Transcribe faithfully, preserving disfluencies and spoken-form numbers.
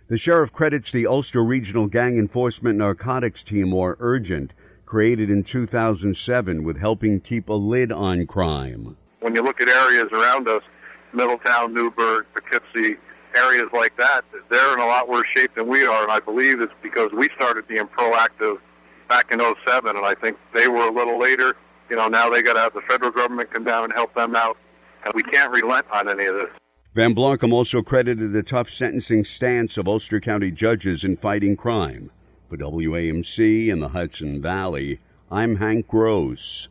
The sheriff credits the Ulster Regional Gang Enforcement Narcotics Team, or Urgent, created in two thousand seven, with helping keep a lid on crime. When you look at areas around us, Middletown, Newburgh, Poughkeepsie, areas like that, they're in a lot worse shape than we are, and I believe it's because we started being proactive back in oh seven, and I think they were a little later. You know, now they got to have the federal government come down and help them out, and we can't relent on any of this. Van Blankum also credited the tough sentencing stance of Ulster County judges in fighting crime. For W A M C in the Hudson Valley, I'm Hank Gross.